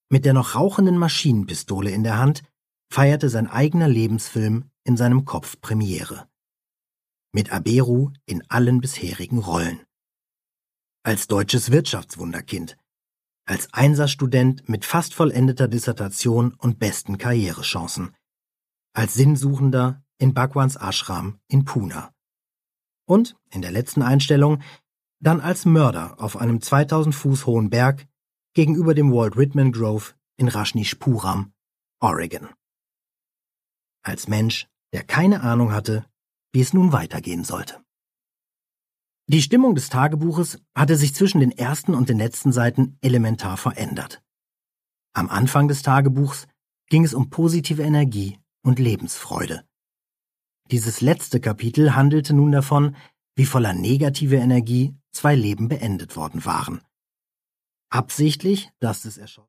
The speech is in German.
Mit der noch rauchenden Maschinenpistole in der Hand feierte sein eigener Lebensfilm in seinem Kopf Premiere. Mit Aberu in allen bisherigen Rollen. Als deutsches Wirtschaftswunderkind, als Einserstudent mit fast vollendeter Dissertation und besten Karrierechancen, als Sinnsuchender in Bhagwans Ashram in Pune. Und in der letzten Einstellung dann als Mörder auf einem 2000 Fuß hohen Berg gegenüber dem Walt Whitman Grove in Rajneeshpuram, Oregon. Als Mensch, der keine Ahnung hatte, wie es nun weitergehen sollte. Die Stimmung des Tagebuches hatte sich zwischen den ersten und den letzten Seiten elementar verändert. Am Anfang des Tagebuchs ging es um positive Energie und Lebensfreude. Dieses letzte Kapitel handelte nun davon, wie voller negative Energie 2 Leben beendet worden waren. Absichtlich, dass es erschossen